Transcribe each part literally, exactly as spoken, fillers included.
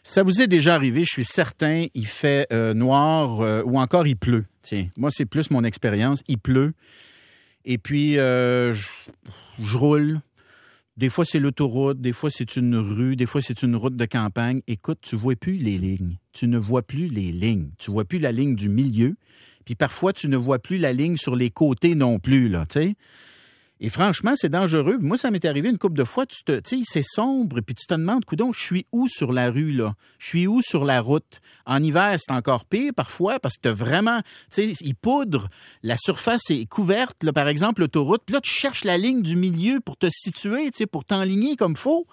Ça vous est déjà arrivé, je suis certain, il fait euh, noir euh, ou encore il pleut. Tiens, moi, c'est plus mon expérience. Il pleut. Et puis, euh, je, je roule. Des fois, c'est l'autoroute. Des fois, c'est une rue. Des fois, c'est une route de campagne. Écoute, tu vois plus les lignes. Tu ne vois plus les lignes. Tu vois plus la ligne du milieu. Puis parfois, tu ne vois plus la ligne sur les côtés non plus, là, tu sais. Et franchement, c'est dangereux. Moi, ça m'est arrivé une couple de fois. Tu te, tu sais, c'est sombre, puis tu te demandes, coudonc, je suis où sur la rue, là? Je suis où sur la route? En hiver, c'est encore pire parfois parce que tu as vraiment, tu sais, il poudre, la surface est couverte, là, par exemple, l'autoroute. Puis là, tu cherches la ligne du milieu pour te situer, tu sais, pour t'enligner comme faut.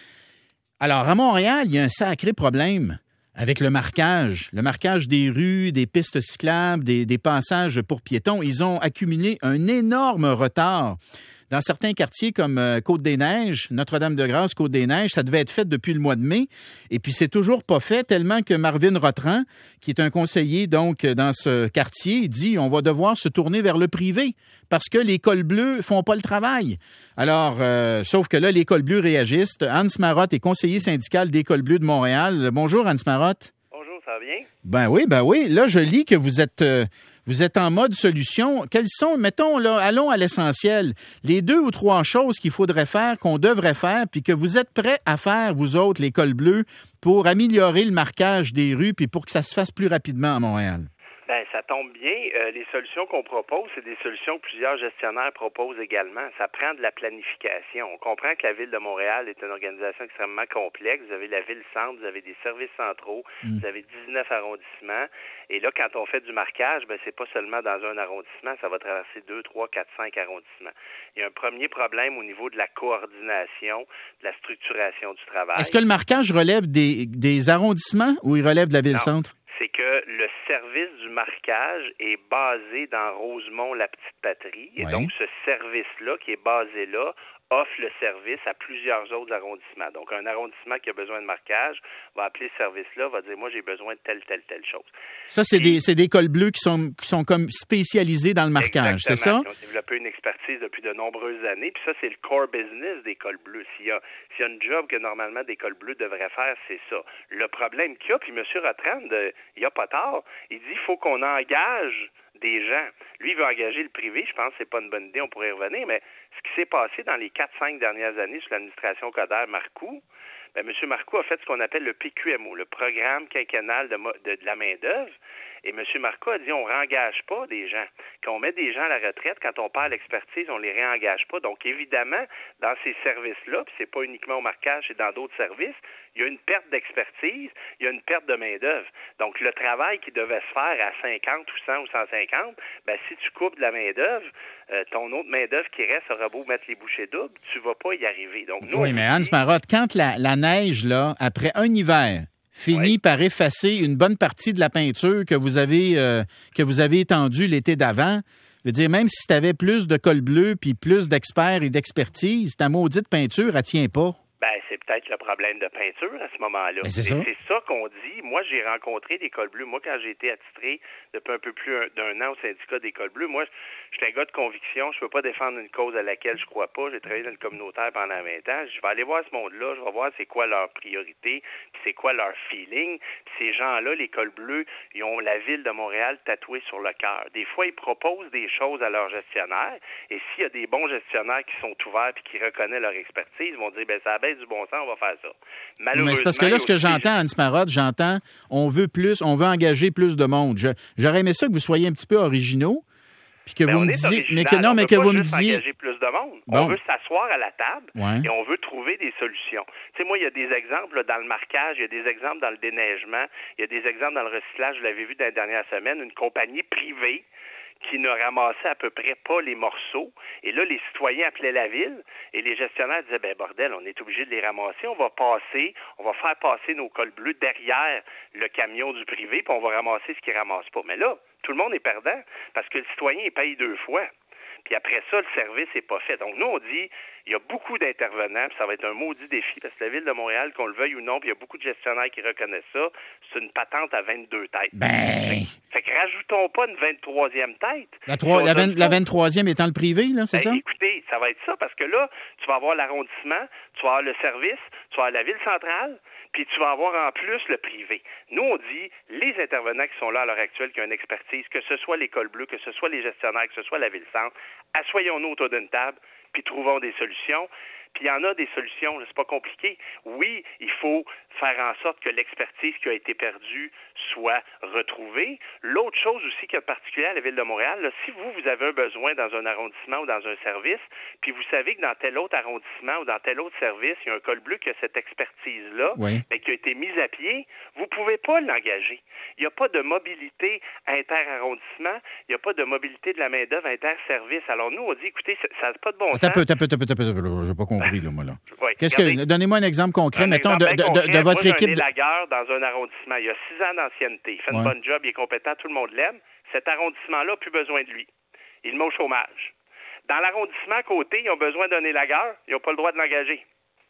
Alors, à Montréal, il y a un sacré problème avec le marquage. Le marquage des rues, des pistes cyclables, des, des passages pour piétons. Ils ont accumulé un énorme retard. Dans certains quartiers comme euh, Côte-des-Neiges, Notre-Dame-de-Grâce, Côte-des-Neiges, ça devait être fait depuis le mois de mai. Et puis, c'est toujours pas fait, tellement que Marvin Rotran, qui est un conseiller donc dans ce quartier, dit on va devoir se tourner vers le privé parce que les cols bleus font pas le travail. Alors, euh, sauf que là, les cols bleus réagissent. Hans Marotte est conseiller syndical des cols bleus de Montréal. Bonjour, Hans Marotte. Bonjour, ça va bien? Ben oui, ben oui. Là, je lis que vous êtes... Euh, Vous êtes en mode solution. Quelles sont, mettons, là, allons à l'essentiel, les deux ou trois choses qu'il faudrait faire, qu'on devrait faire, puis que vous êtes prêts à faire, vous autres, les cols bleus, pour améliorer le marquage des rues, puis pour que ça se fasse plus rapidement à Montréal? Ben, ça tombe bien. Euh, les solutions qu'on propose, c'est des solutions que plusieurs gestionnaires proposent également. Ça prend de la planification. On comprend que la Ville de Montréal est une organisation extrêmement complexe. Vous avez la ville-centre, vous avez des services centraux, mmh. vous avez dix-neuf arrondissements. Et là, quand on fait du marquage, ben, c'est pas seulement dans un arrondissement, ça va traverser deux, trois, quatre, cinq arrondissements. Il y a un premier problème au niveau de la coordination, de la structuration du travail. Est-ce que le marquage relève des, des arrondissements ou il relève de la ville-centre? C'est que le service du marquage est basé dans Rosemont-la-Petite-Patrie. Et ouais. donc, ce service-là, qui est basé là, offre le service à plusieurs autres arrondissements. Donc, un arrondissement qui a besoin de marquage va appeler ce service-là, va dire, moi, j'ai besoin de telle, telle, telle chose. Ça, c'est, Puis, des, c'est des cols bleus qui sont, qui sont comme spécialisés dans le marquage, c'est ça? Ils ont développé une expertise depuis de nombreuses années. Puis ça, c'est le core business des cols bleus. S'il y a, s'il y a une job que, normalement, des cols bleus devraient faire, c'est ça. Le problème qu'il y a, puis M. Rotran, de, il n'y a pas tard, il dit, il faut qu'on engage des gens. Lui, il veut engager le privé. Je pense que c'est pas une bonne idée, on pourrait y revenir, mais ce qui s'est passé dans les quatre cinq dernières années sous l'administration Coderre-Marcoux, ben, M. Marcoux a fait ce qu'on appelle le P Q M O, le programme quinquennal de, de, de la main-d'œuvre. Et M. Marcoux a dit, on ne réengage pas des gens. Quand on met des gens à la retraite, quand on perd l'expertise, on ne les réengage pas. Donc, évidemment, dans ces services-là, puis c'est pas uniquement au marquage, c'est dans d'autres services, il y a une perte d'expertise, il y a une perte de main-d'œuvre. Donc, le travail qui devait se faire à cinquante ou cent ou cent cinquante, ben, si tu coupes de la main-d'œuvre, euh, ton autre main-d'œuvre qui reste aura beau mettre les bouchées doubles, tu vas pas y arriver. Donc, nous, oui, mais Hans Marotte, quand la, la neige, là, après un hiver, finit oui. par effacer une bonne partie de la peinture que vous avez euh, que vous avez étendue l'été d'avant. Je veux dire, même si tu avais plus de colle bleu puis plus d'experts et d'expertise, ta maudite peinture, elle tient pas. Ben, c'est peut-être le problème de peinture à ce moment-là. Ben, c'est ça. C'est ça qu'on dit. Moi, j'ai rencontré des cols bleus. Moi, quand j'ai été attitré depuis un peu plus d'un an au syndicat des cols bleus, moi, j'étais un gars de conviction. Je peux pas défendre une cause à laquelle je crois pas. J'ai travaillé dans le communautaire pendant vingt ans. Je vais aller voir ce monde-là. Je vais voir c'est quoi leur priorité, puis c'est quoi leur feeling. Puis ces gens-là, les cols bleus, ils ont la ville de Montréal tatouée sur le cœur. Des fois, ils proposent des choses à leurs gestionnaires. Et s'il y a des bons gestionnaires qui sont ouverts puis qui reconnaissent leur expertise, ils vont dire, ben ça baisse du bon sens, on va faire ça. Mais c'est parce que là, ce que j'entends, Hans Marotte, j'entends, on veut plus, on veut engager plus de monde. Je, j'aurais aimé ça que vous soyez un petit peu originaux, puis que ben, vous me disiez, mais que non, mais que vous me disiez, engager plus de monde. Bon. On veut s'asseoir à la table ouais. et on veut trouver des solutions. Tu sais, moi, il y a des exemples là, dans le marquage, il y a des exemples dans le déneigement, il y a des exemples dans le recyclage. Je l'avais vu dans les dernières semaines, une compagnie privée qui ne ramassait à peu près pas les morceaux. Et là, les citoyens appelaient la ville et les gestionnaires disaient, ben bordel, on est obligé de les ramasser, on va passer, on va faire passer nos cols bleus derrière le camion du privé, puis on va ramasser ce qu'ils ramassent pas. Mais là, tout le monde est perdant parce que le citoyen, il paye deux fois. Puis après ça, le service n'est pas fait. Donc, nous, on dit, il y a beaucoup d'intervenants, puis ça va être un maudit défi, parce que la Ville de Montréal, qu'on le veuille ou non, puis il y a beaucoup de gestionnaires qui reconnaissent ça, c'est une patente à vingt-deux têtes. Ben... Fait, fait que rajoutons pas une vingt-troisième tête. La, trois, la, vingt, la vingt-troisième étant le privé, là, c'est ben, ça? Écoutez, ça va être ça, parce que là, tu vas avoir l'arrondissement, tu vas avoir le service, tu vas avoir la ville centrale, puis tu vas avoir en plus le privé. Nous, on dit, les intervenants qui sont là à l'heure actuelle, qui ont une expertise, que ce soit l'École bleue, que ce soit les gestionnaires, que ce soit la Ville-Centre, assoyons-nous autour d'une table, puis trouvons des solutions. Puis il y en a des solutions, là, c'est pas compliqué. Oui, il faut faire en sorte que l'expertise qui a été perdue soit retrouvée. L'autre chose aussi qui est particulière à la Ville de Montréal, là, si vous, vous avez un besoin dans un arrondissement ou dans un service, puis vous savez que dans tel autre arrondissement ou dans tel autre service, il y a un col bleu qui a cette expertise-là, oui. mais qui a été mise à pied, vous pouvez pas l'engager. Il n'y a pas de mobilité inter-arrondissement, il n'y a pas de mobilité de la main-d'œuvre inter-service. Alors nous, on dit, écoutez, ça n'a pas de bon sens. Attends un peu, attends un peu, attends un peu, je n'ai pas compris, là, moi, là. Oui, Qu'est-ce que, donnez-moi un exemple concret, un mettons, exemple de, de, concret. de, de votre Moi, équipe. J'ai un élagueur dans un arrondissement. Il a six ans d'ancienneté. Il fait ouais. une bonne job, il est compétent, tout le monde l'aime. Cet arrondissement-là n'a plus besoin de lui. Il met au chômage. Dans l'arrondissement à côté, ils ont besoin d'un élagueur, ils n'ont pas le droit de l'engager.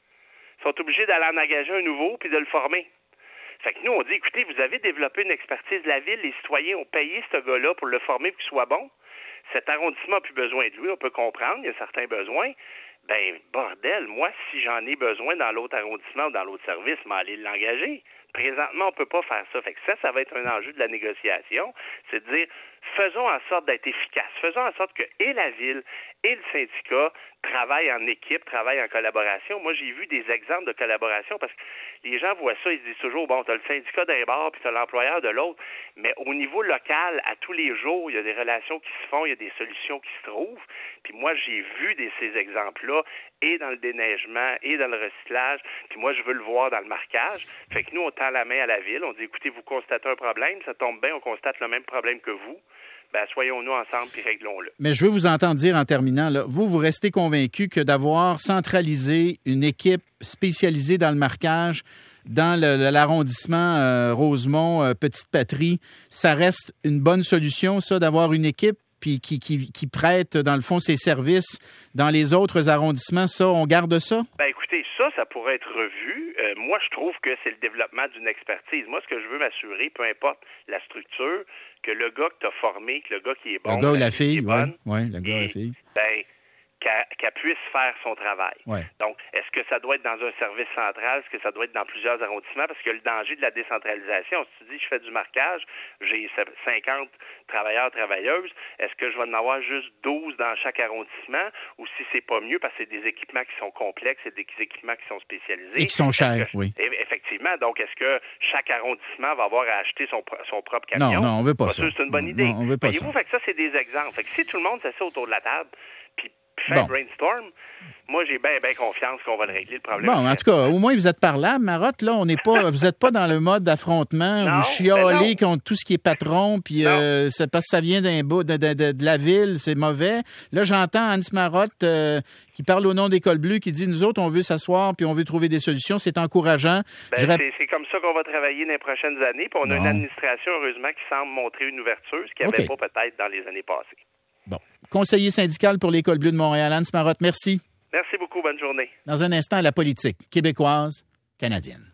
Ils sont obligés d'aller en engager un nouveau puis de le former. Fait que nous, on dit, écoutez, vous avez développé une expertise de la ville, les citoyens ont payé ce gars-là pour le former pour qu'il soit bon. Cet arrondissement n'a plus besoin de lui, on peut comprendre, il y a certains besoins. Ben, bordel, moi, si j'en ai besoin dans l'autre arrondissement ou dans l'autre service, m'aller l'engager. Présentement, on ne peut pas faire ça. Fait que ça, ça va être un enjeu de la négociation. C'est de dire, faisons en sorte d'être efficaces. Faisons en sorte que et la ville et le syndicat travaillent en équipe, travaillent en collaboration. Moi, j'ai vu des exemples de collaboration parce que les gens voient ça, ils se disent toujours, bon, tu as le syndicat d'un bord puis tu as l'employeur de l'autre. Mais au niveau local, à tous les jours, il y a des relations qui se font, il y a des solutions qui se trouvent. Puis moi, j'ai vu des, ces exemples-là et dans le déneigement et dans le recyclage. Puis moi, je veux le voir dans le marquage. Fait que nous, on tend la main à la ville. On dit, écoutez, vous constatez un problème, ça tombe bien, on constate le même problème que vous. Ben, soyons-nous ensemble puis réglons-le. Mais je veux vous entendre dire en terminant, là, vous, vous restez convaincu que d'avoir centralisé une équipe spécialisée dans le marquage dans le, l'arrondissement euh, Rosemont, euh, Petite-Patrie, ça reste une bonne solution, ça, d'avoir une équipe puis qui, qui, qui prête, dans le fond, ses services dans les autres arrondissements. Ça, on garde ça? Ben écoutez, ça, ça pourrait être revu. Euh, moi, je trouve que c'est le développement d'une expertise. Moi, ce que je veux m'assurer, peu importe la structure, que le gars que tu as formé, que le gars qui est bon... Le gars ou la, la fille, oui. Oui, le gars ou la fille. Ben, qu'elle, qu'elle puisse faire son travail. Ouais. Donc, est-ce que ça doit être dans un service central? Est-ce que ça doit être dans plusieurs arrondissements? Parce que le danger de la décentralisation, si tu dis, je fais du marquage, j'ai cinquante travailleurs, travailleuses, est-ce que je vais en avoir juste douze dans chaque arrondissement? Ou si c'est pas mieux, parce que c'est des équipements qui sont complexes, c'est des équipements qui sont spécialisés. Et qui sont chers, que, oui. Effectivement. Donc, est-ce que chaque arrondissement va avoir à acheter son, son propre camion? Non, non, on veut pas, pas ça. Sûr, c'est une bonne idée. Non, on veut pas Voyez-vous, ça. fait que ça, c'est des exemples. Fait que si tout le monde s'assied autour de la table, puis fait bon. un brainstorm, moi, j'ai bien, bien confiance qu'on va le régler, le problème. Bon, en tout cas, au moins, vous êtes parlable, Marotte. Là, on n'est pas, vous n'êtes pas dans le mode d'affrontement. Non, vous chiolez ben contre tout ce qui est patron, puis euh, c'est parce que ça vient d'un bout de, de, de, de la ville, c'est mauvais. Là, j'entends Hans Marotte euh, qui parle au nom d'École bleue, qui dit, nous autres, on veut s'asseoir, puis on veut trouver des solutions. C'est encourageant. Ben, rap... c'est, c'est comme ça qu'on va travailler dans les prochaines années. Puis on bon. a une administration, heureusement, qui semble montrer une ouverture, ce qu'il n'y avait okay. pas peut-être dans les années passées. Bon. Conseiller syndical pour l'École bleue de Montréal, Hans Marotte, merci. Merci beaucoup. Bonne journée. Dans un instant, la politique québécoise, canadienne.